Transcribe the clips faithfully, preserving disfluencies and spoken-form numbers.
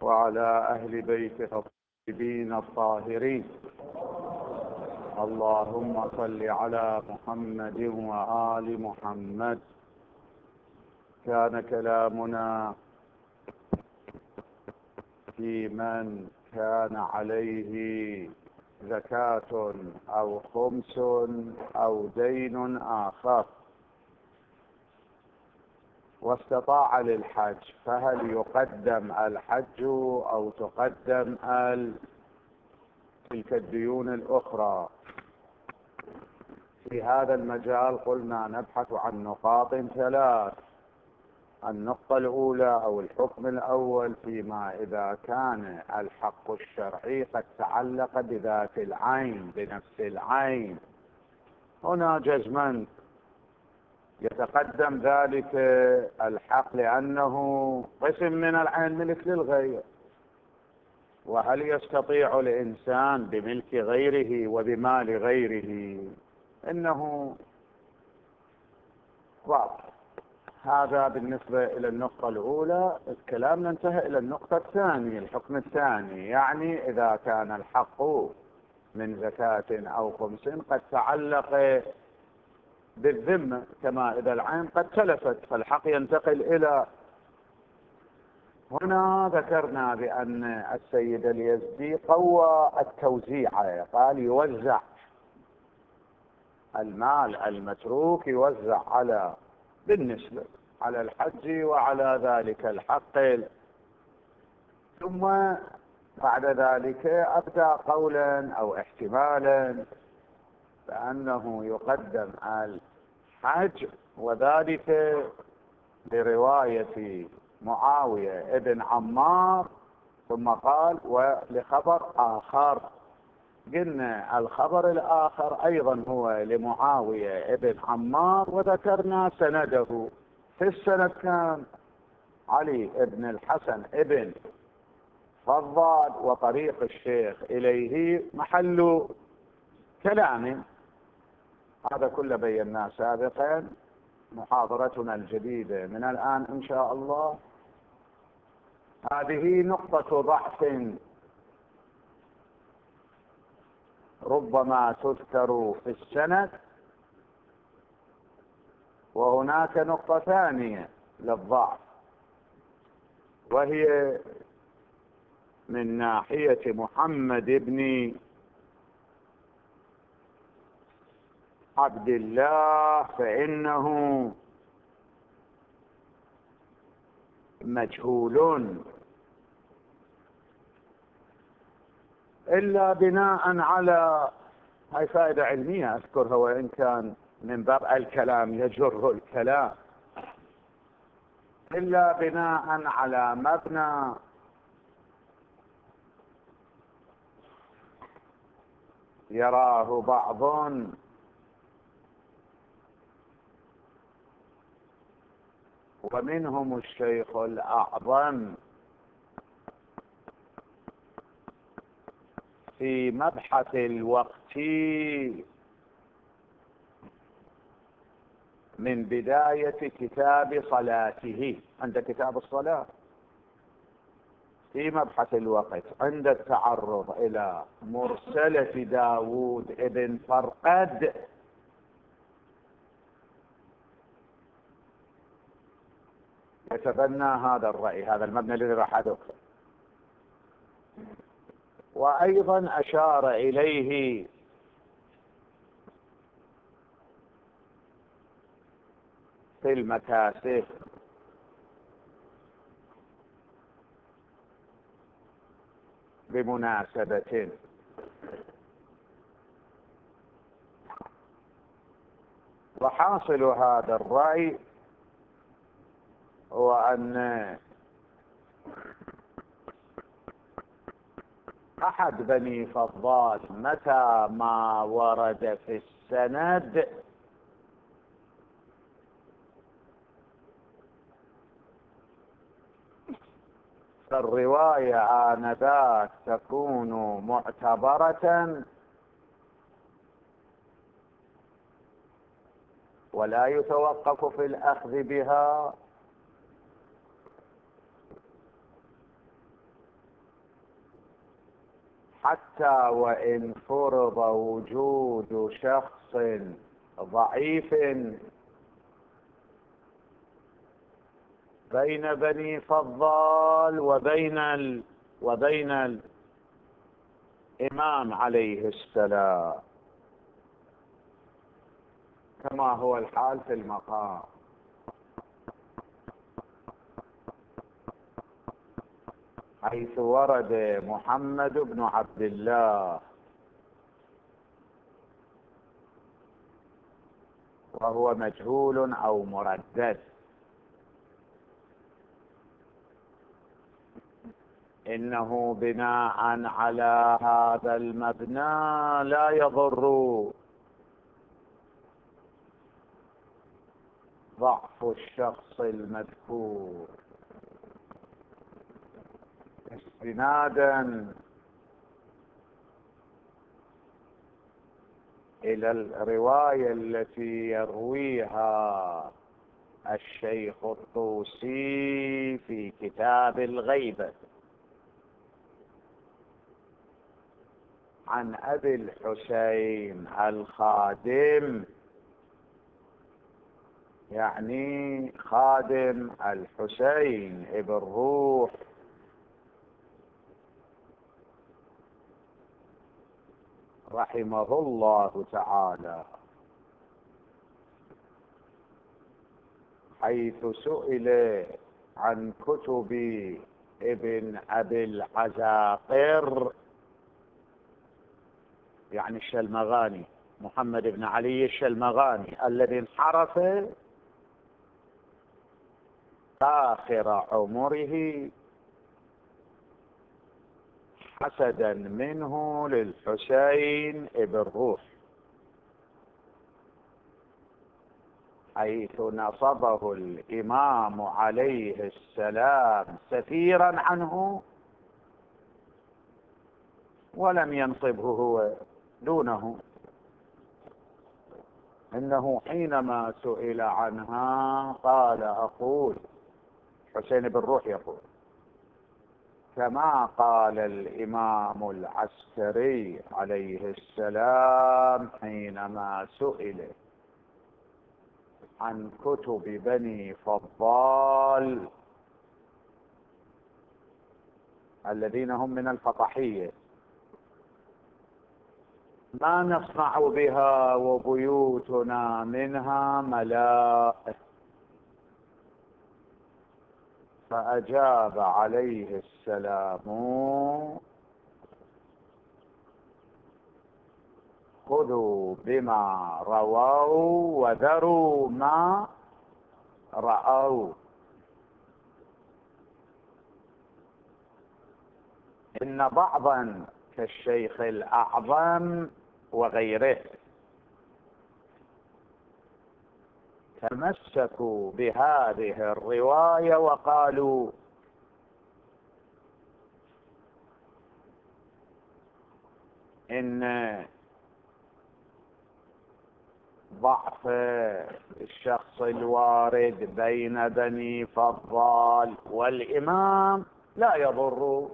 وعلى أهل بيته الطيبين الطاهرين. اللهم صل على محمد وآل محمد. كان كلامنا في من كان عليه زكاة أو خمس أو دين آخر واستطاع للحج، فهل يقدم الحج أو تقدم تلك الديون الأخرى؟ في هذا المجال قلنا نبحث عن نقاط ثلاث. النقطة الأولى أو الحكم الأول فيما إذا كان الحق الشرعي قد تعلق بذات العين بنفس العين، هنا جزما يتقدم ذلك الحق لأنه قسم من العين ملك للغير. وهل يستطيع الإنسان بملك غيره وبمال غيره؟ إنه واضح. هذا بالنسبة إلى النقطة الأولى. الكلام ننتهي إلى النقطة الثانية، الحكم الثاني، يعني إذا كان الحق من زكاة أو خمس قد تعلق بالذمة، كما إذا العين قد تلفت فالحق ينتقل إلى. هنا ذكرنا بأن السيد اليزدي قوى التوزيع، قال يوزع المال المتروك، يوزع على بالنسبة على الحج وعلى ذلك الحق. ثم بعد ذلك أبدى قولا أو احتمالا بأنه يقدم الحج، وذلك لرواية معاوية ابن عمار. ثم قال ولخبر آخر، قلنا الخبر الآخر أيضا هو لمعاوية ابن عمار، وذكرنا سنده. في السند كان علي ابن الحسن ابن فضال، وطريق الشيخ إليه محل كلام. هذا كله بيناه سابقا. محاضرتنا الجديدة من الآن إن شاء الله هذه نقطة ضعف ربما تذكر في السند، وهناك نقطة ثانية للضعف، وهي من ناحية محمد بن عبد الله، فإنه مجهول إلا بناء على، هاي فائدة علمية أذكرها وإن كان من باب الكلام يجر الكلام، إلا بناء على مبنى يراه بعض ومنهم الشيخ الأعظم في مبحث الوقت من بداية كتاب صلاته، عند كتاب الصلاة في مبحث الوقت عند التعرض إلى مرسلة داود ابن فرقد، يتبنى هذا الرأي، هذا المبنى الذي راح أذكره. وأيضا أشار إليه في المكاسب بمناسبة. وحاصل هذا الرأي هو أن أحد بني فضال متى ما ورد في السند فالرواية آنذاك تكون معتبرة ولا يتوقف في الأخذ بها حتى وإن فرض وجود شخص ضعيف بين بني فضال وبين ال... وبين الإمام عليه السلام، كما هو الحال في المقام. حيث ورد محمد بن عبد الله وهو مجهول أو مردد، إنه بناء على هذا المبنى لا يضر ضعف الشخص المذكور، استنادا إلى الرواية التي يرويها الشيخ الطوسي في كتاب الغيبة عن أبي الحسين الخادم، يعني خادم الحسين ابن روح رحمه الله تعالى، حيث سئل عن كتب ابن أبي العزاقر، يعني الشلمغاني، محمد بن علي الشلمغاني الذي انحرف آخر عمره حسدا منه للحسين ابن روح، حيث نصبه الإمام عليه السلام سفيرا عنه ولم ينصبه هو دونه، إنه حينما سئل عنها قال: أقول، حسين بن روح يقول: كما قال الإمام العسكري عليه السلام حينما سئل عن كتب بني فضال الذين هم من الفطحية: ما نصنع بها وبيوتنا منها ملاء؟ فأجاب عليه السلام: خذوا بما رووا وذروا ما رأوا، إن بعضا كالشيخ الأعظم وغيره تمسكوا بهذه الرواية وقالوا إن ضعف الشخص الوارد بين بني فضال والإمام لا يضر،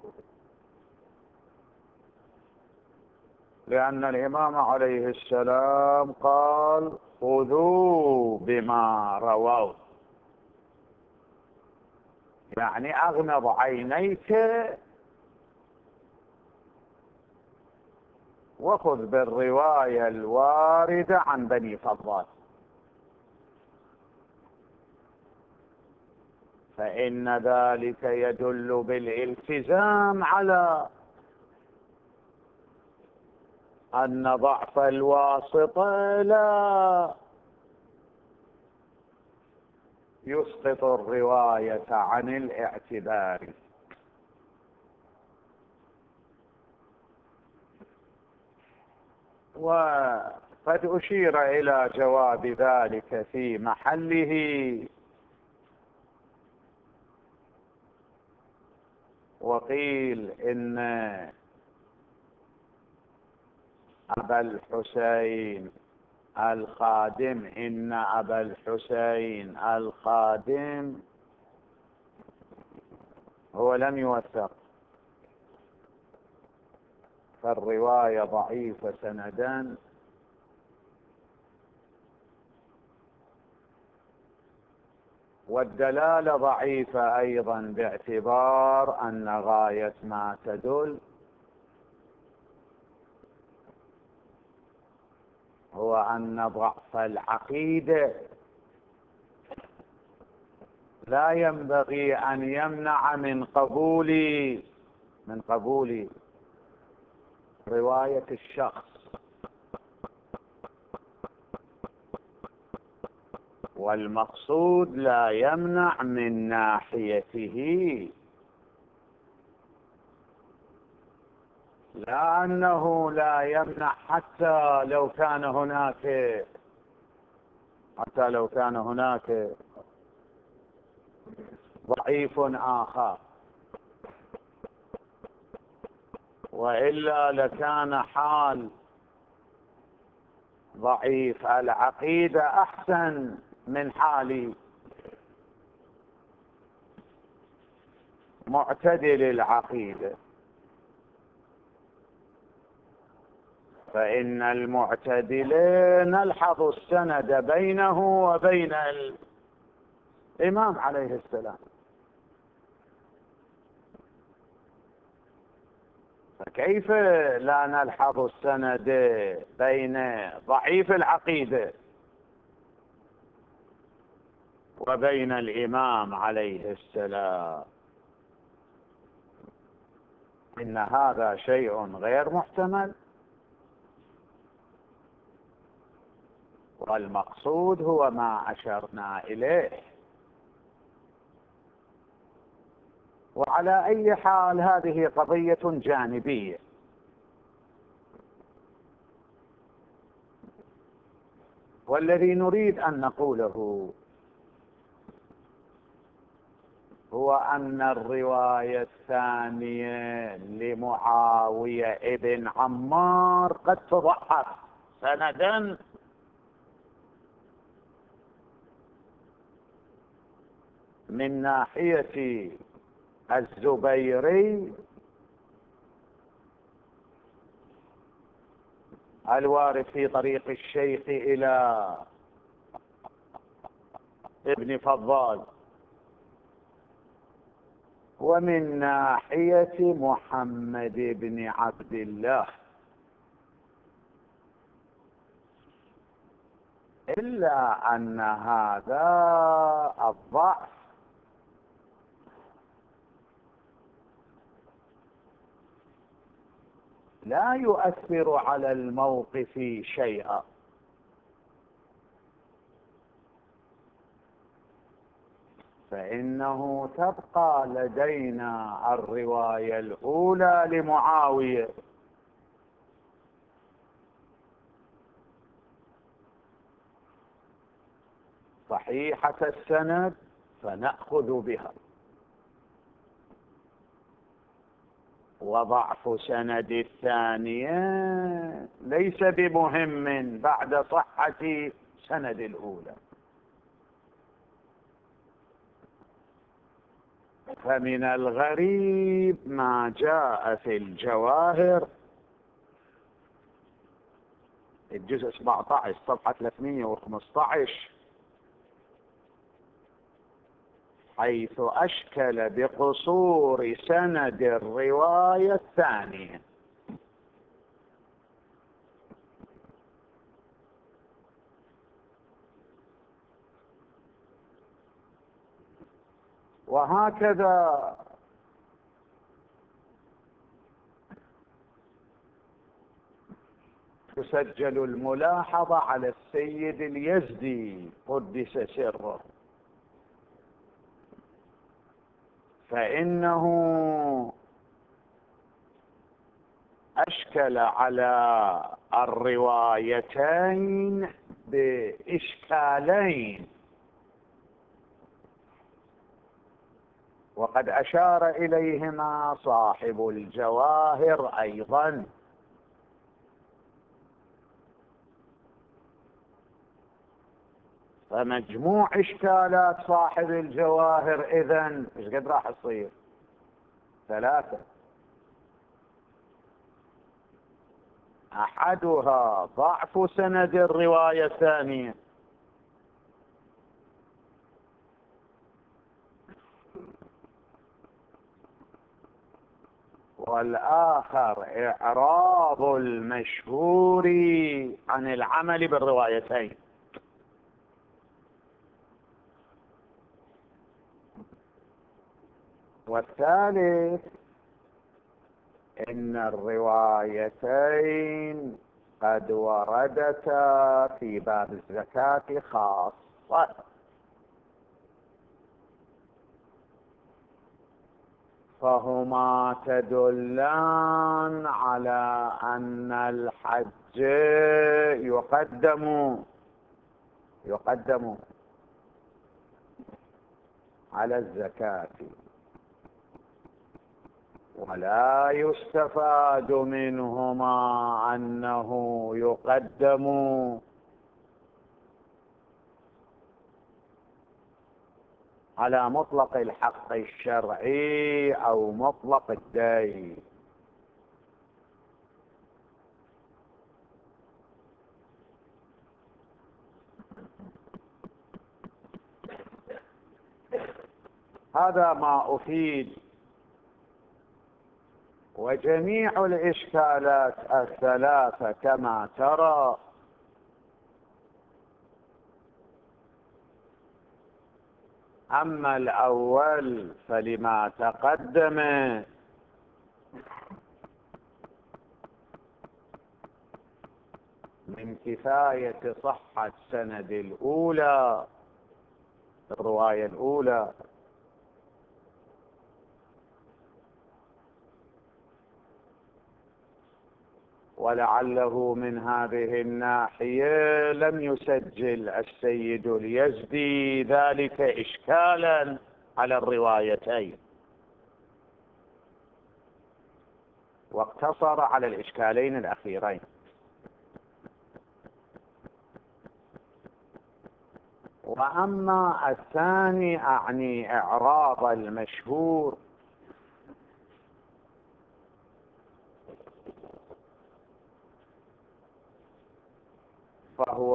لأن الإمام عليه السلام قال: خذوا بما رووا، يعني أغمض عينيك وخذ بالرواية الواردة عن بني فضال، فإن ذلك يدل بالالتزام على أن ضعف الواسطة لا يسقط الرواية عن الاعتبار. وقد أشير إلى جواب ذلك في محله، وقيل إن أبا الحسين الخادم إن أبا الحسين الخادم هو لم يوثق، فالرواية ضعيفة سندا، والدلالة ضعيفة أيضا باعتبار أن غاية ما تدل هو أن ضعف العقيدة لا ينبغي أن يمنع من قبول من قبول رواية الشخص، والمقصود لا يمنع من ناحيته، لا أنه لا يمنع حتى لو كان هناك حتى لو كان هناك ضعيف آخر، وإلا لكان حال ضعيف العقيدة أحسن من حال معتدل العقيدة، فإن المعتدل نلحظ السند بينه وبين الإمام عليه السلام، فكيف لا نلحظ السند بين ضعيف العقيدة وبين الإمام عليه السلام؟ إن هذا شيء غير محتمل، والمقصود هو ما أشرنا إليه. وعلى أي حال هذه قضية جانبية، والذي نريد أن نقوله هو أن الرواية الثانية لمعاوية ابن عمار قد تضعف سندا من ناحية الزبيري الوارد في طريق الشيخ إلى ابن فضال، ومن ناحية محمد بن عبد الله، إلا أن هذا الضعف لا يؤثر على الموقف شيئا، فإنه تبقى لدينا الرواية الأولى لمعاوية صحيحة السند فنأخذ بها، وضعف سند الثانية ليس بمهم بعد صحة سند الأولى. فمن الغريب ما جاء في الجواهر الجزء سبعة عشر صفحة ثلاثمئة وخمسة عشر، حيث أشكل بقصور سند الرواية الثانية، وهكذا تسجل الملاحظة على السيد اليزدي قدس سره، فإنه أشكل على الروايتين بإشكالين، وقد أشار إليهما صاحب الجواهر أيضا. فمجموع إشكالات صاحب الجواهر إذن إيش قد راح تصير؟ ثلاثة. أحدها ضعف سند الرواية الثانية، والآخر إعراض المشهور عن العمل بالروايتين. والثالث إن الروايتين قد وردتا في باب الزكاة خاصة، فهما تدلان على أن الحج يقدم يقدم على الزكاة، ولا يستفاد منهما أنه يقدم على مطلق الحق الشرعي أو مطلق الدين. هذا ما أفيد. وجميع الإشكالات الثلاثة كما ترى أما الأول فلما تقدم من كفاية صحة سند الأولى الرواية الأولى، ولعله من هذه الناحية لم يسجل السيد اليزدي ذلك إشكالا على الروايتين، واقتصر على الإشكالين الأخيرين. وأما الثاني أعني إعراض المشهور، فهو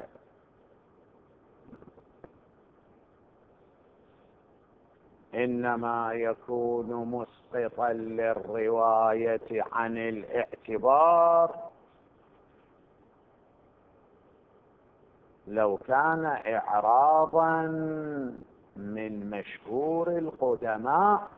إنما يكون مسقطا للرواية عن الاعتبار لو كان إعراضا من مشهور القدماء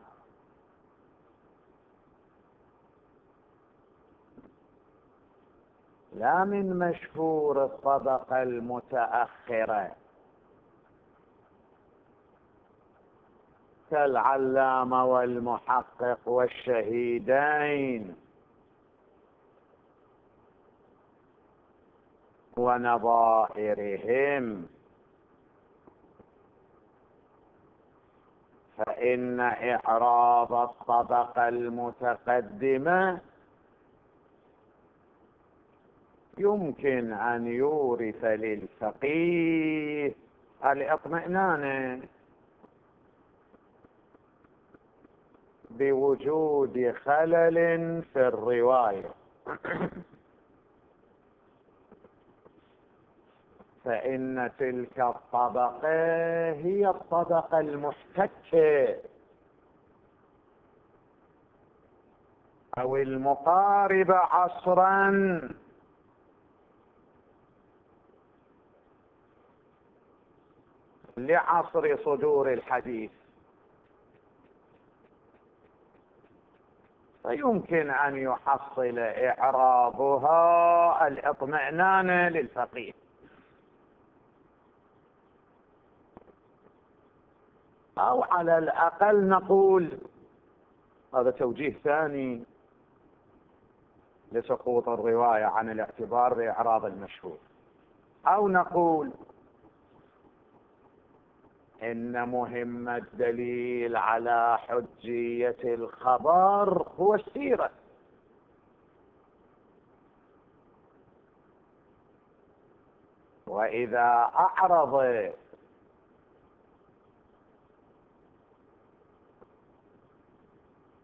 لا من مشهور الطبقة المتأخرة كالعلامة والمحقق والشهيدين ونظائرهم، فإن إعراض الطبقة المتقدمة يمكن أن يورث للفقيه الاطمئنان بوجود خلل في الرواية، فإن تلك الطبقة هي الطبقة المحتكة أو المقاربة عصرا لعصر صدور الحديث، فيمكن أن يحصل إعراضها الاطمئنان للفقيه. أو على الأقل نقول هذا توجيه ثاني لسقوط الرواية عن الاعتبار بإعراض المشهور، أو نقول إن مهم الدليل على حجية الخبر هو السيرة، وإذا أعرض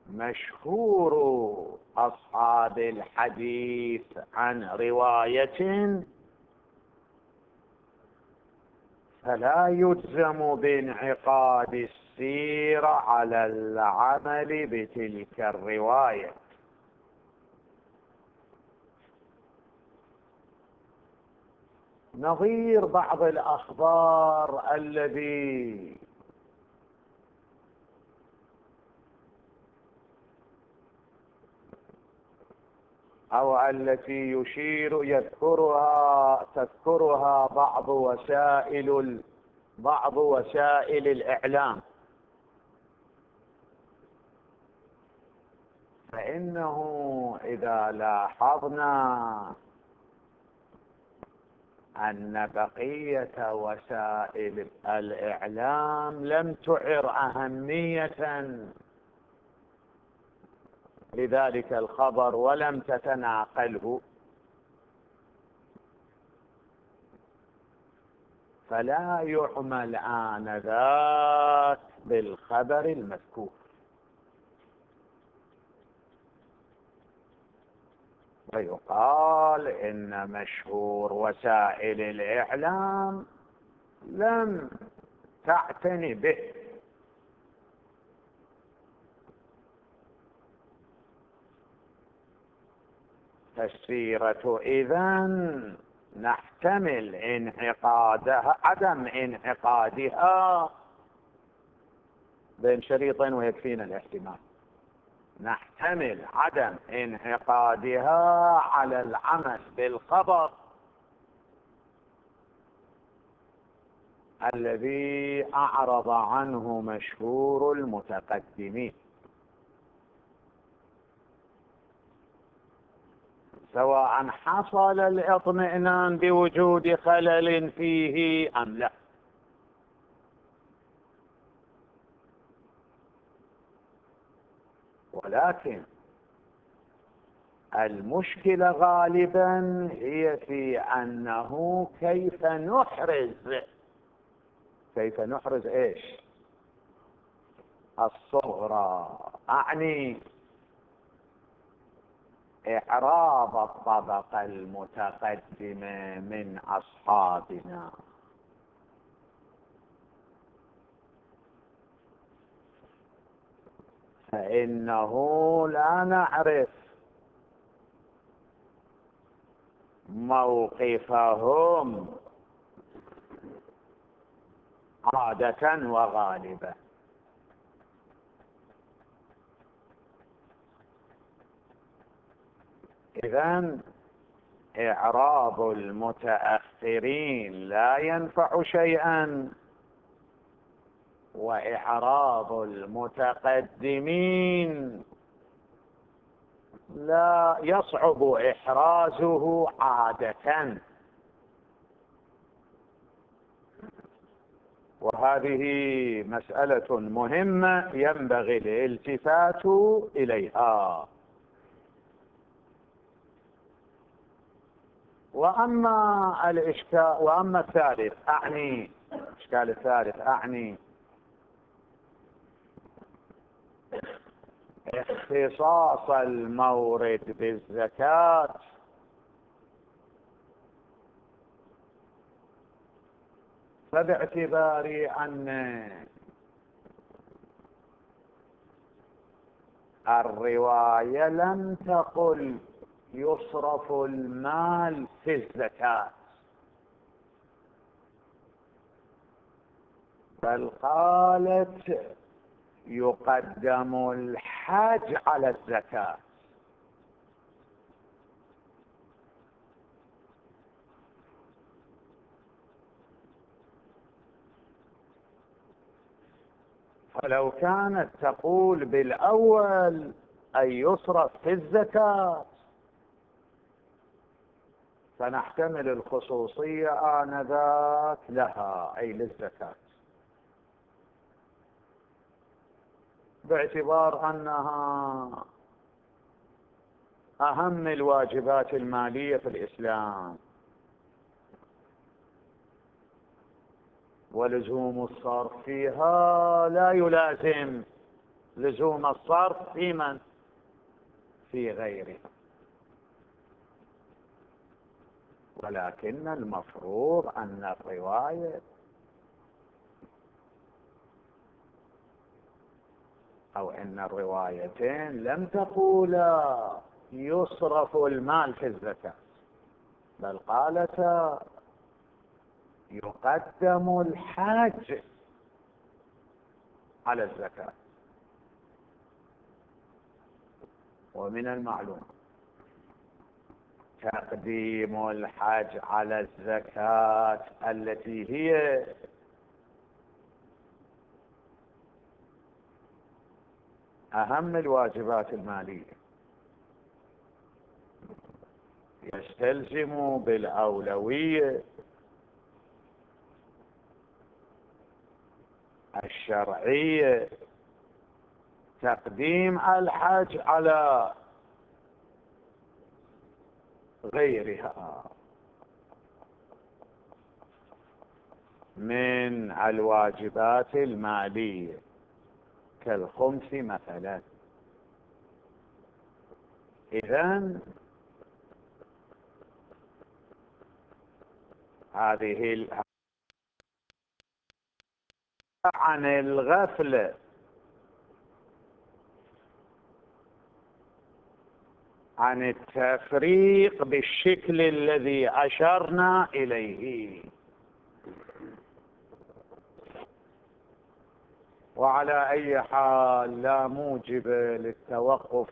مشهور أصحاب الحديث عن رواية فلا يجزم بانعقاد السيرة على العمل بتلك الرواية. نظير بعض الأخبار الذي أو التي يشير يذكرها تذكرها بعض وسائل بعض وسائل الإعلام، فإنه إذا لاحظنا أن بقية وسائل الإعلام لم تعر أهمية لذلك الخبر ولم تتناقله، فلا يعمل آنذاك بالخبر المذكور، ويقال إن مشهور وسائل الإعلام لم تعتني به. فالسيرة إذن نحتمل انعقادها عدم انعقادها بين شريطين ويكفينا الاحتمال، نحتمل عدم انعقادها على العمل بالخبر الذي أعرض عنه مشهور المتقدمين، سواء حصل الاطمئنان بوجود خلل فيه أم لا. ولكن المشكلة غالبا هي في أنه كيف نحرز كيف نحرز إيش؟ الصغرى، أعني إعراب الطبقة المتقدمة من أصحابنا. فإنه لا نعرف موقفهم عادة وغالبا، إذن إعراب المتأخرين لا ينفع شيئا، وإعراب المتقدمين لا يصعب إحرازه عادة. وهذه مسألة مهمة ينبغي الالتفات إليها. وأما الإشكال وأما الثالث أعني الإشكال الثالث أعني اختصاص المورد بالزكاة فباعتبار أن الرواية لم تقل يصرف المال في الزكاة، بل قالت يقدم الحج على الزكاة. فلو كانت تقول بالأول أن يصرف في الزكاة فنحتمل الخصوصية آنذاك لها أي للزكاة، باعتبار أنها أهم الواجبات المالية في الإسلام، ولزوم الصرف فيها لا يلازم لزوم الصرف في من؟ في غيره. ولكن المفروض أن الرواية أو أن الروايتين لم تقولا يصرف المال في الزكاة، بل قالتا يقدم الحاج على الزكاة. ومن المعلوم تقديم الحاج على الزكاة التي هي أهم الواجبات المالية يستلزم بالأولوية الشرعية تقديم الحج على غيرها من الواجبات المالية كالخمس مثلا. إذن هذه عن الغفلة عن التفريق بالشكل الذي أشرنا إليه. وعلى أي حال لا موجب للتوقف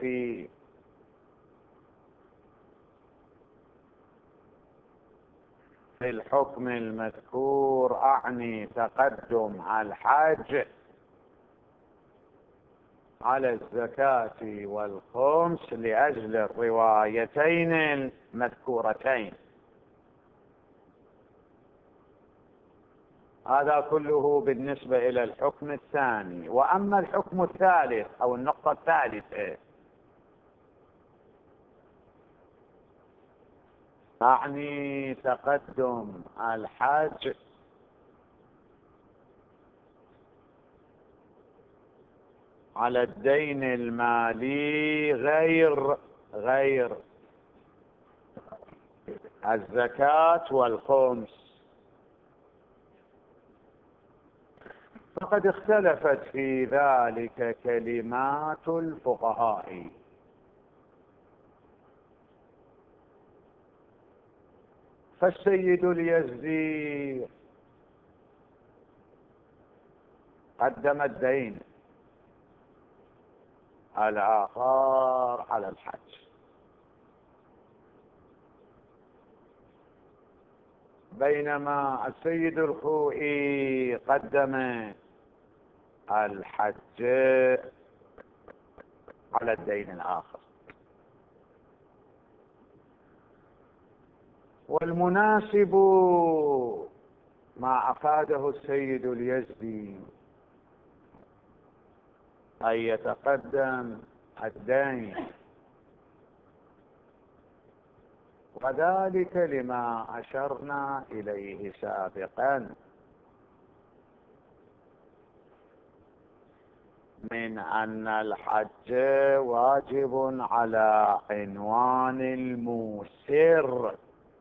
في الحكم المذكور، أعني تقدم الحج على الزكاة والخمس لأجل الروايتين المذكورتين. هذا كله بالنسبة إلى الحكم الثاني. وأما الحكم الثالث أو النقطة الثالثة، أعني تقدم الحج على الدين المالي غير غير الزكاة والخمس. فقد اختلفت في ذلك كلمات الفقهاء، فالسيد اليزدي قدم الدين الآخر على الحج، بينما السيد الخوئي قدم الحج على الدين الآخر. والمناسب ما أفاده السيد اليزدي أن يتقدم الدين، وذلك لما أشرنا إليه سابقا من أن الحج واجب على عنوان الموسر،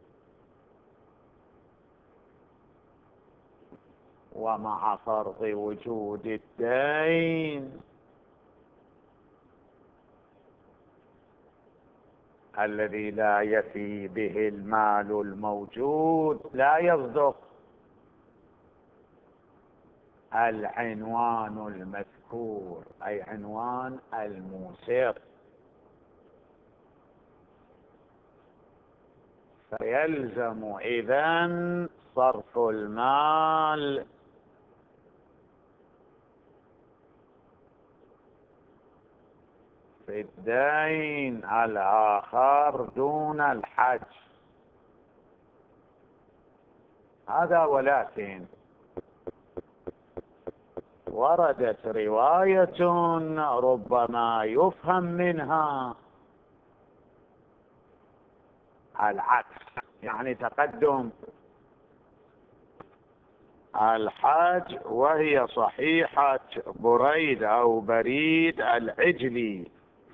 ومع فرض وجود الدين الذي لا يفي به المال الموجود لا يصدق العنوان المذكور، أي عنوان الموسر، فيلزم إذن صرف المال في الدين الآخر دون الحج. هذا ولكن وردت رواية ربما يفهم منها العكس، يعني تقدم الحج، وهي صحيحة بريد أو بريد العجلي.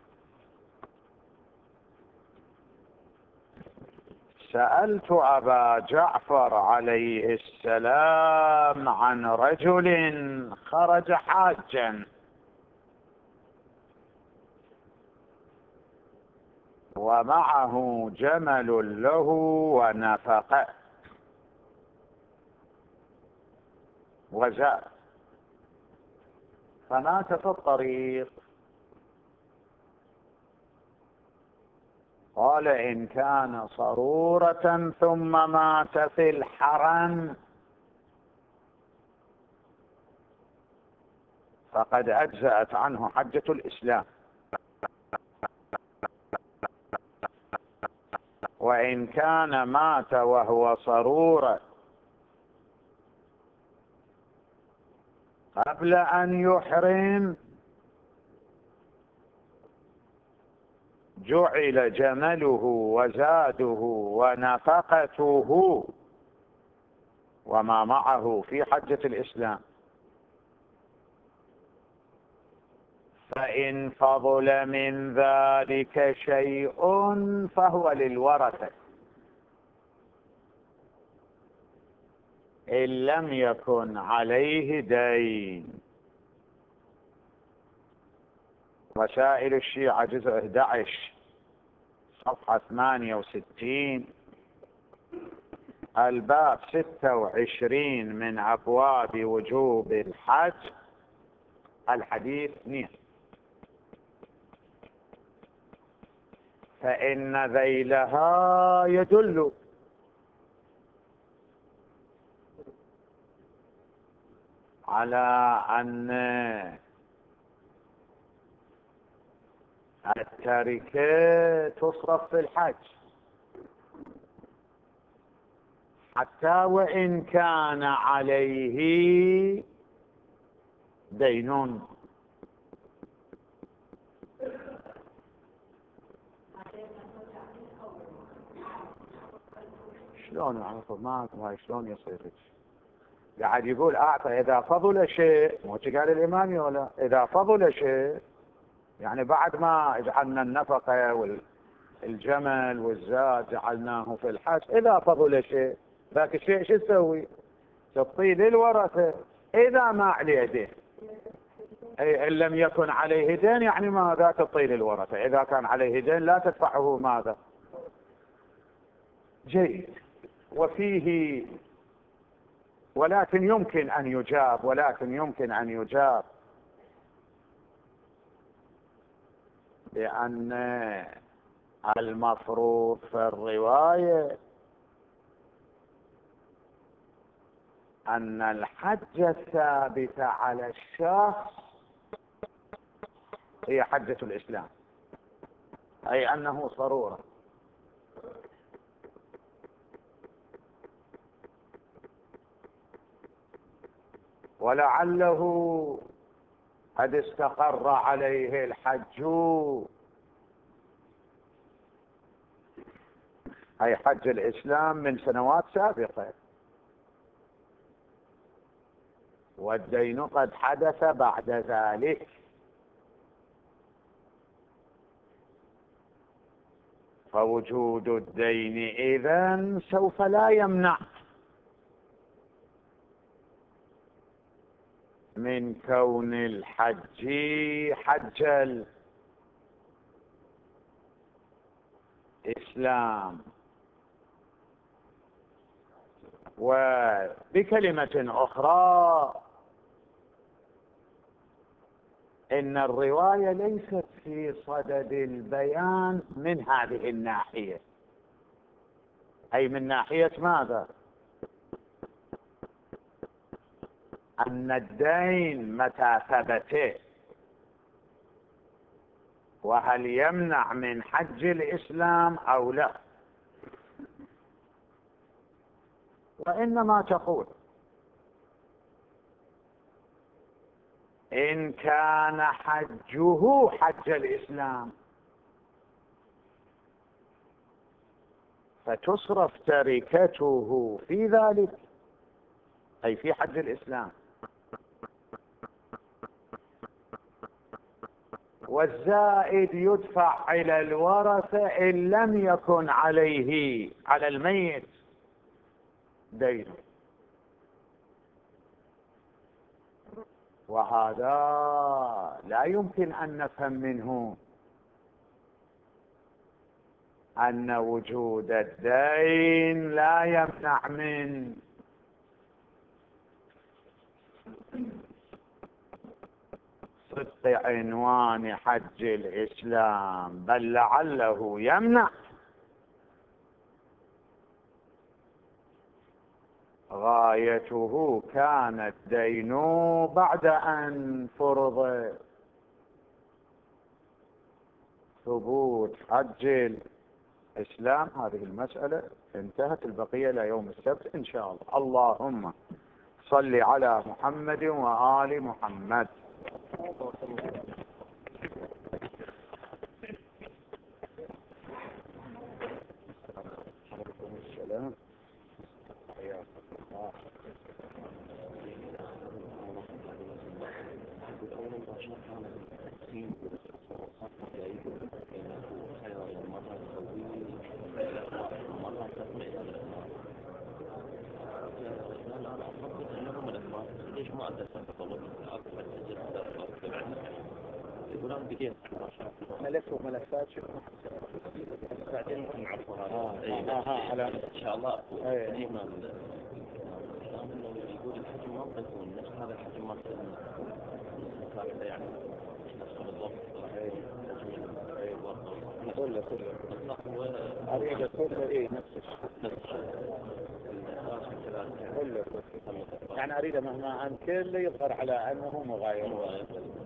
سألت أبا جعفر عليه السلام عن رجل خرج حاجا ومعه جمل له ونفقه وزاد فمات في الطريق. قال إن كان صرورة ثم مات في الحرم فقد أجزأت عنه حجة الإسلام، وإن كان مات وهو صرورة قبل أن يحرم جعل جمله وزاده ونفقته وما معه في حجة الإسلام، فإن فضل من ذلك شيء فهو للورثة إن لم يكن عليه دين. رسائل الشيعة جزء أحد عشر صفحة ثمانية وستين، الباب ستة وعشرين من أبواب وجوب الحج، الحديث اثنين. فإن ذيلها يدل على أن التركة تصرف في الحج حتى وإن كان عليه دين. شلون أعرف ما هاي شلون يصير؟ قاعد يقول أعطى إذا فضل شيء، مو قال الإمام ولا إذا فضل شيء، يعني بعد ما جعلنا النفقة والجمل والزاد جعلناه في الحج، إذا فضل شيء ذاك الشيء شو تسوي؟ تعطيه للورثة إذا ما عليه دين. أي إن لم يكن عليه دين يعني ماذا؟ تعطيه للورثة. إذا كان عليه دين لا تدفعه ماذا؟ جيد. وفيه ولكن يمكن أن يجاب ولكن يمكن أن يجاب بأن المفروض في الرواية أن الحج الثابت على الشخص هي حجة الإسلام، أي أنه صرورة. ولعله قد استقر عليه الحج، أي حج الإسلام، من سنوات سابقة، والدين قد حدث بعد ذلك، فوجود الدين إذن سوف لا يمنع من كون الحج حج الإسلام. وبكلمة أخرى إن الرواية ليست في صدد البيان من هذه الناحية، أي من ناحية ماذا؟ أن الدين متى ثبت وهل يمنع من حج الإسلام أو لا، وإنما تقول إن كان حجه حج الإسلام فتصرف تركته في ذلك أي في حد الإسلام. والزائد يدفع إلى الورثة إن لم يكن عليه على الميت دين، وهذا لا يمكن أن نفهم منه أن وجود الدين لا يمنع من صدق عنوان حج الإسلام، بل لعله يمنع. غايته كان الدين بعد أن فرض ثبوت حج الإسلام. هذه المسألة انتهت، البقية ليوم السبت إن شاء الله. اللهم صل على محمد وآل محمد. السلام. ملف وملفات شو بعدين ممكن نعرفها. اه اه على ان شاء الله. ديما يقول الحجم ما يكون نفس هذا الحجم ما يكون يعني نفس بالضبط. كله كله اريد كله ايه نفس الشيء كله، يعني اريد مهما عن كله يظهر على انه مغاير.